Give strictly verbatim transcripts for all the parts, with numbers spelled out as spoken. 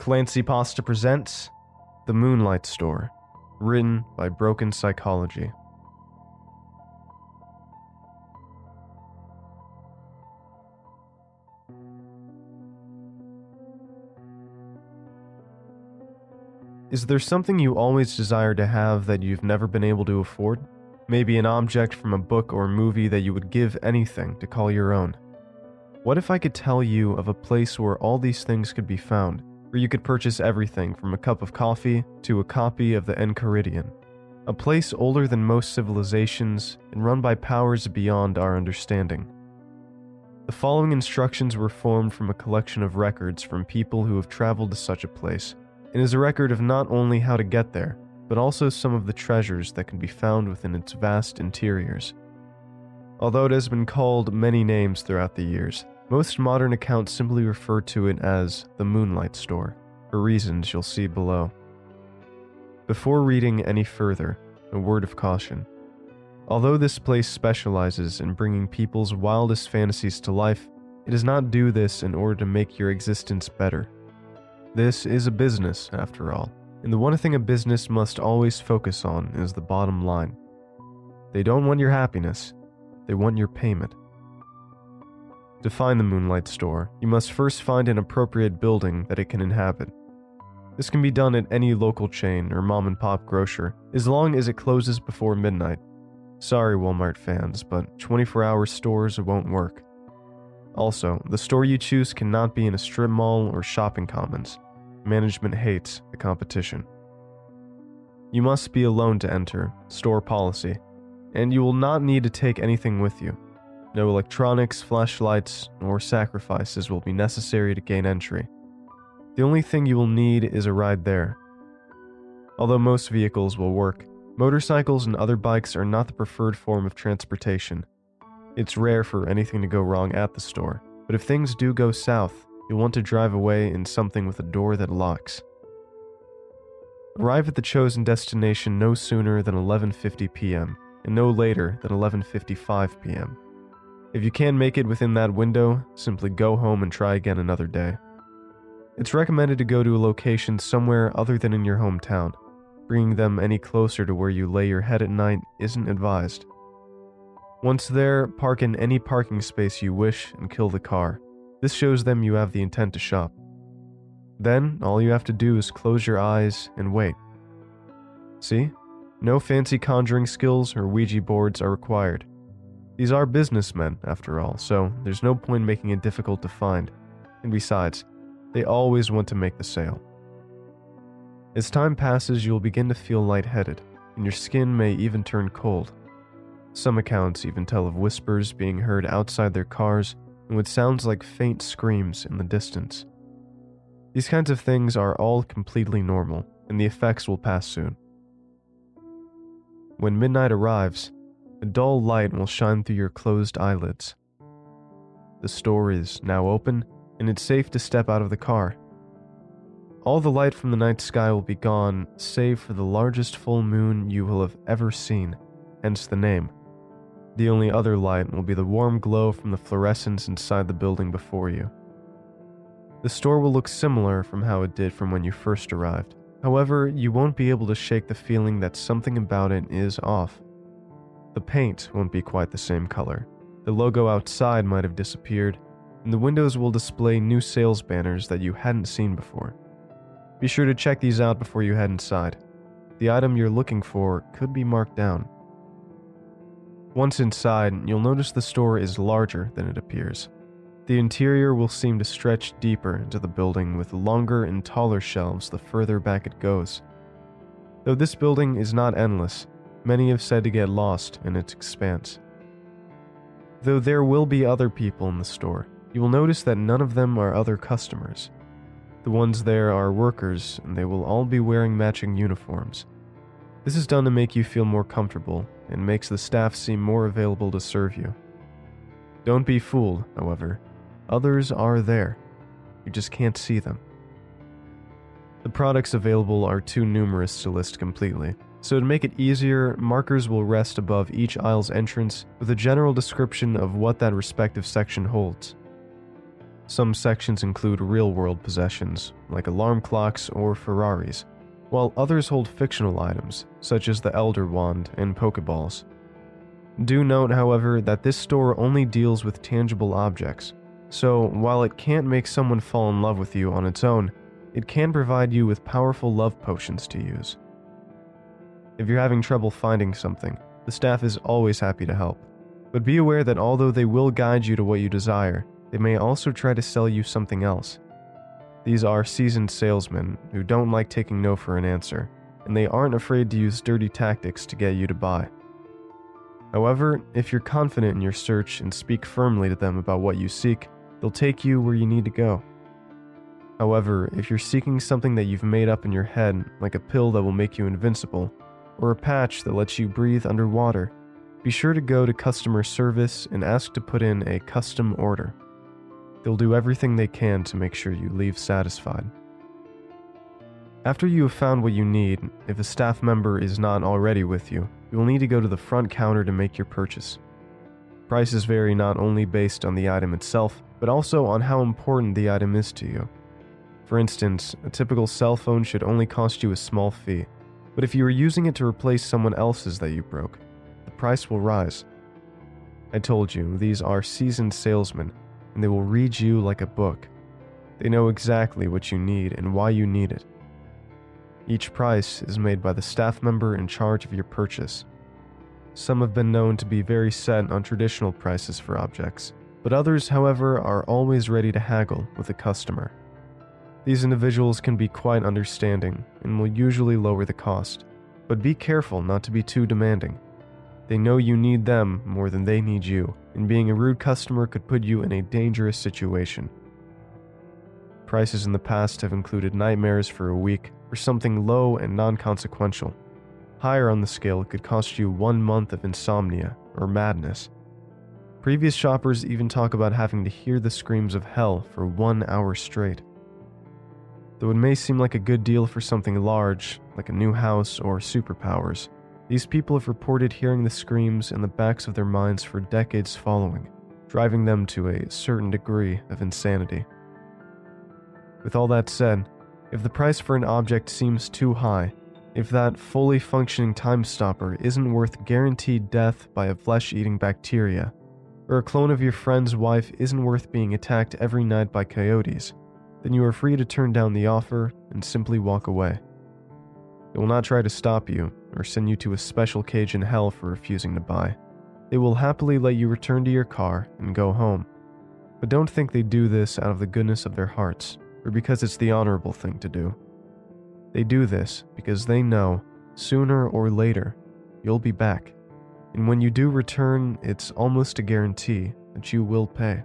Clancy Pasta presents The Moonlight Store, written by Broken Psychology. Is there something you always desire to have that you've never been able to afford? Maybe an object from a book or movie that you would give anything to call your own. What if I could tell you of a place where all these things could be found, where you could purchase everything from a cup of coffee to a copy of the Enchiridion, a place older than most civilizations and run by powers beyond our understanding. The following instructions were formed from a collection of records from people who have traveled to such a place, and is a record of not only how to get there, but also some of the treasures that can be found within its vast interiors. Although it has been called many names throughout the years, most modern accounts simply refer to it as the Moonlight Store, for reasons you'll see below. Before reading any further, a word of caution. Although this place specializes in bringing people's wildest fantasies to life, it does not do this in order to make your existence better. This is a business, after all, and the one thing a business must always focus on is the bottom line. They don't want your happiness, they want your payment. To find the Moonlight Store, you must first find an appropriate building that it can inhabit. This can be done at any local chain or mom-and-pop grocer, as long as it closes before midnight. Sorry, Walmart fans, but twenty-four hour stores won't work. Also, the store you choose cannot be in a strip mall or shopping commons. Management hates the competition. You must be alone to enter, store policy, and you will not need to take anything with you. No electronics, flashlights, or sacrifices will be necessary to gain entry. The only thing you will need is a ride there. Although most vehicles will work, motorcycles and other bikes are not the preferred form of transportation. It's rare for anything to go wrong at the store, but if things do go south, you'll want to drive away in something with a door that locks. Arrive at the chosen destination no sooner than eleven fifty p.m. and no later than eleven fifty-five p.m. If you can't make it within that window, simply go home and try again another day. It's recommended to go to a location somewhere other than in your hometown. Bringing them any closer to where you lay your head at night isn't advised. Once there, park in any parking space you wish and kill the car. This shows them you have the intent to shop. Then, all you have to do is close your eyes and wait. See? No fancy conjuring skills or Ouija boards are required. These are businessmen, after all, so there's no point making it difficult to find. And besides, they always want to make the sale. As time passes, you'll begin to feel lightheaded, and your skin may even turn cold. Some accounts even tell of whispers being heard outside their cars and what sounds like faint screams in the distance. These kinds of things are all completely normal, and the effects will pass soon. When midnight arrives, a dull light will shine through your closed eyelids. The store is now open, and it's safe to step out of the car. All the light from the night sky will be gone, save for the largest full moon you will have ever seen, hence the name. The only other light will be the warm glow from the fluorescents inside the building before you. The store will look similar from how it did from when you first arrived. However, you won't be able to shake the feeling that something about it is off. The paint won't be quite the same color. The logo outside might have disappeared, and the windows will display new sales banners that you hadn't seen before. Be sure to check these out before you head inside. The item you're looking for could be marked down. Once inside, you'll notice the store is larger than it appears. The interior will seem to stretch deeper into the building with longer and taller shelves the further back it goes. Though this building is not endless, many have said to get lost in its expanse. Though there will be other people in the store, you will notice that none of them are other customers. The ones there are workers, and they will all be wearing matching uniforms. This is done to make you feel more comfortable, and makes the staff seem more available to serve you. Don't be fooled, however. Others are there. You just can't see them. The products available are too numerous to list completely, so to make it easier, markers will rest above each aisle's entrance with a general description of what that respective section holds. Some sections include real-world possessions, like alarm clocks or Ferraris, while others hold fictional items, such as the Elder Wand and Pokeballs. Do note, however, that this store only deals with tangible objects, so while it can't make someone fall in love with you on its own, it can provide you with powerful love potions to use. If you're having trouble finding something, the staff is always happy to help, but be aware that although they will guide you to what you desire, they may also try to sell you something else. These are seasoned salesmen who don't like taking no for an answer, and they aren't afraid to use dirty tactics to get you to buy. However, if you're confident in your search and speak firmly to them about what you seek, they'll take you where you need to go. However, if you're seeking something that you've made up in your head, like a pill that will make you invincible, or a patch that lets you breathe underwater, be sure to go to customer service and ask to put in a custom order. They'll do everything they can to make sure you leave satisfied. After you have found what you need, if a staff member is not already with you, you will need to go to the front counter to make your purchase. Prices vary not only based on the item itself, but also on how important the item is to you. For instance, a typical cell phone should only cost you a small fee, but if you are using it to replace someone else's that you broke, the price will rise. I told you, these are seasoned salesmen, and they will read you like a book. They know exactly what you need and why you need it. Each price is made by the staff member in charge of your purchase. Some have been known to be very set on traditional prices for objects, but others, however, are always ready to haggle with the customer. These individuals can be quite understanding and will usually lower the cost, but be careful not to be too demanding. They know you need them more than they need you, and being a rude customer could put you in a dangerous situation. Prices in the past have included nightmares for a week or something low and non-consequential. Higher on the scale, it could cost you one month of insomnia or madness. Previous shoppers even talk about having to hear the screams of hell for one hour straight. Though it may seem like a good deal for something large, like a new house or superpowers, these people have reported hearing the screams in the backs of their minds for decades following, driving them to a certain degree of insanity. With all that said, if the price for an object seems too high, if that fully functioning time stopper isn't worth guaranteed death by a flesh-eating bacteria, or a clone of your friend's wife isn't worth being attacked every night by coyotes, then you are free to turn down the offer and simply walk away. They will not try to stop you or send you to a special cage in hell for refusing to buy. They will happily let you return to your car and go home. But don't think they do this out of the goodness of their hearts or because it's the honorable thing to do. They do this because they know, sooner or later, you'll be back. And when you do return, it's almost a guarantee that you will pay.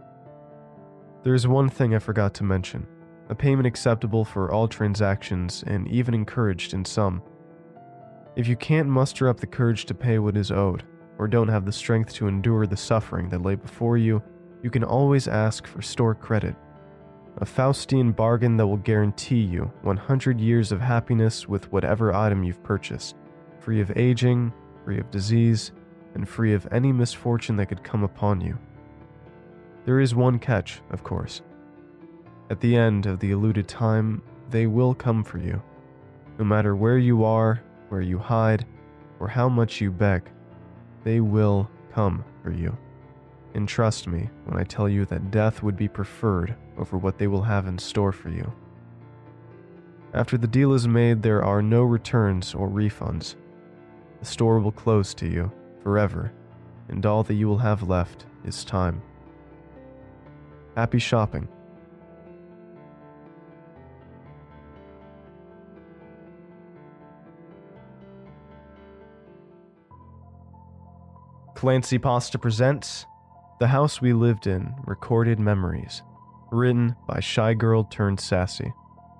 There is one thing I forgot to mention, a payment acceptable for all transactions and even encouraged in some. If you can't muster up the courage to pay what is owed, or don't have the strength to endure the suffering that lay before you, you can always ask for store credit, a Faustian bargain that will guarantee you one hundred years of happiness with whatever item you've purchased, free of aging, free of disease, and free of any misfortune that could come upon you. There is one catch, of course. At the end of the allotted time, they will come for you. No matter where you are, where you hide, or how much you beg, they will come for you. And trust me when I tell you that death would be preferred over what they will have in store for you. After the deal is made, there are no returns or refunds. The store will close to you forever, and all that you will have left is time. Happy shopping. Clancy Pasta presents The House We Lived In, Recorded Memories, written by Shy Girl Turned Sassy.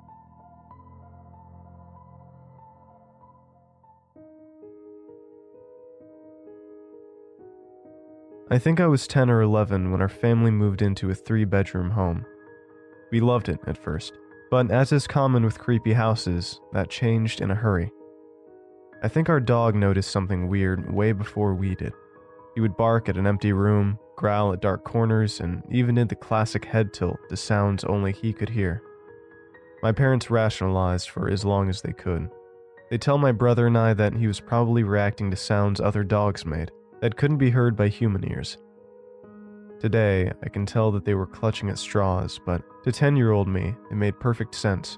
I think I was ten or eleven when our family moved into a three-bedroom home. We loved it at first, but as is common with creepy houses, that changed in a hurry. I think our dog noticed something weird way before we did. He He would bark at an empty room, growl at dark corners, and even did the classic head tilt to sounds only he could hear. My parents rationalized for as long as they could. They tell my brother and I that he was probably reacting to sounds other dogs made that couldn't be heard by human ears. Today, I can tell that they were clutching at straws, but to ten-year-old me, it made perfect sense.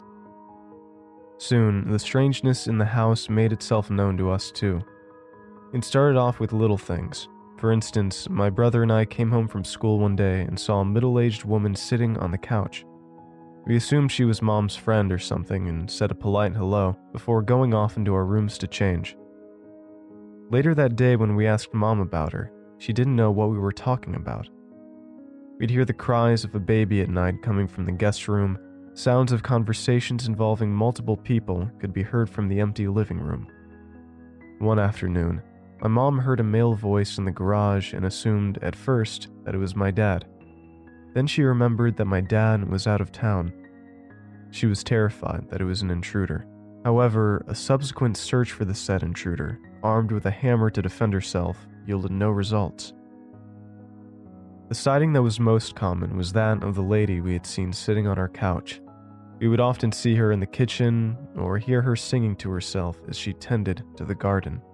Soon, the strangeness in the house made itself known to us too. It started off with little things. For instance, my brother and I came home from school one day and saw a middle-aged woman sitting on the couch. We assumed she was Mom's friend or something and said a polite hello before going off into our rooms to change. Later that day when we asked Mom about her, she didn't know what we were talking about. We'd hear the cries of a baby at night coming from the guest room. Sounds of conversations involving multiple people could be heard from the empty living room. One afternoon, my mom heard a male voice in the garage and assumed, at first, that it was my dad. Then she remembered that my dad was out of town. She was terrified that it was an intruder. However, a subsequent search for the said intruder, armed with a hammer to defend herself, yielded no results. The sighting that was most common was that of the lady we had seen sitting on our couch. We would often see her in the kitchen or hear her singing to herself as she tended to the garden.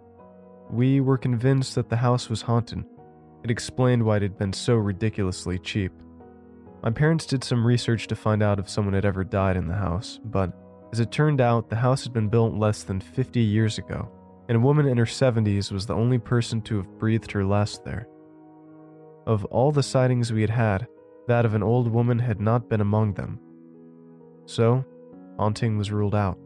We were convinced that the house was haunted. It explained why it had been so ridiculously cheap. My parents did some research to find out if someone had ever died in the house, but as it turned out, the house had been built less than fifty years ago, and a woman in her seventies was the only person to have breathed her last there. Of all the sightings we had had, that of an old woman had not been among them. So, haunting was ruled out.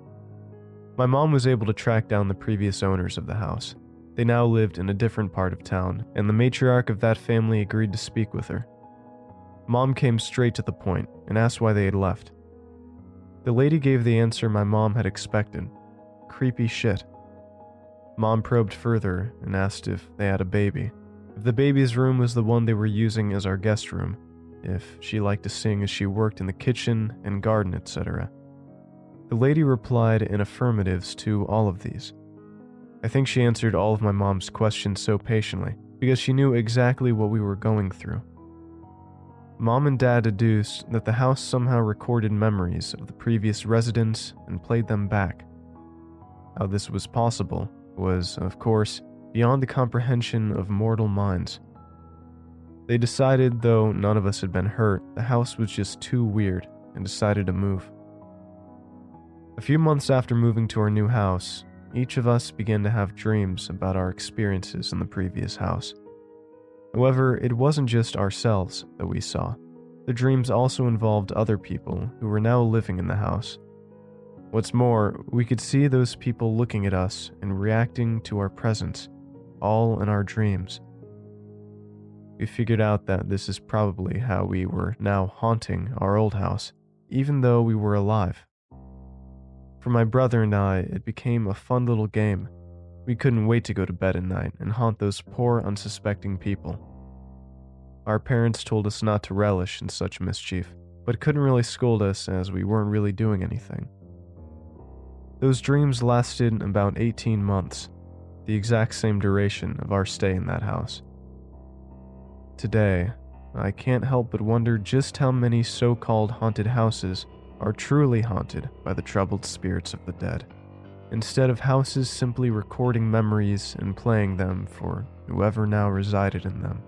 My mom was able to track down the previous owners of the house. They now lived in a different part of town, and the matriarch of that family agreed to speak with her. Mom came straight to the point and asked why they had left. The lady gave the answer my mom had expected. Creepy shit. Mom probed further and asked if they had a baby. If the baby's room was the one they were using as our guest room, if she liked to sing as she worked in the kitchen and garden, et cetera. The lady replied in affirmatives to all of these. I think she answered all of my mom's questions so patiently because she knew exactly what we were going through. Mom and Dad deduced that the house somehow recorded memories of the previous residents and played them back. How this was possible was, of course, beyond the comprehension of mortal minds. They decided, though none of us had been hurt, the house was just too weird and decided to move. A few months after moving to our new house, each of us began to have dreams about our experiences in the previous house. However, it wasn't just ourselves that we saw. The dreams also involved other people who were now living in the house. What's more, we could see those people looking at us and reacting to our presence, all in our dreams. We figured out that this is probably how we were now haunting our old house, even though we were alive. For my brother and I, it became a fun little game. We couldn't wait to go to bed at night and haunt those poor, unsuspecting people. Our parents told us not to relish in such mischief, but couldn't really scold us as we weren't really doing anything. Those dreams lasted about eighteen months, the exact same duration of our stay in that house. Today, I can't help but wonder just how many so-called haunted houses are truly haunted by the troubled spirits of the dead, instead of houses simply recording memories and playing them for whoever now resided in them.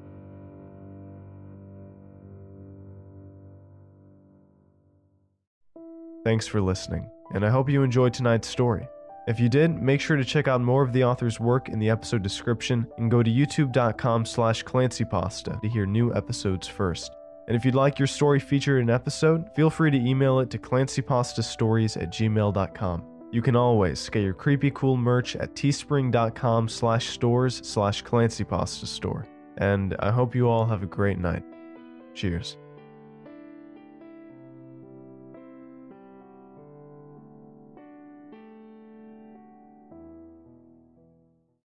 Thanks for listening, and I hope you enjoyed tonight's story. If you did, make sure to check out more of the author's work in the episode description and go to youtube.com slash clancypasta to hear new episodes first. And if you'd like your story featured in an episode, feel free to email it to clancypastastories at gmail dot com. You can always get your creepy cool merch at teespring.com slash stores slash clancypastastore. And I hope you all have a great night. Cheers.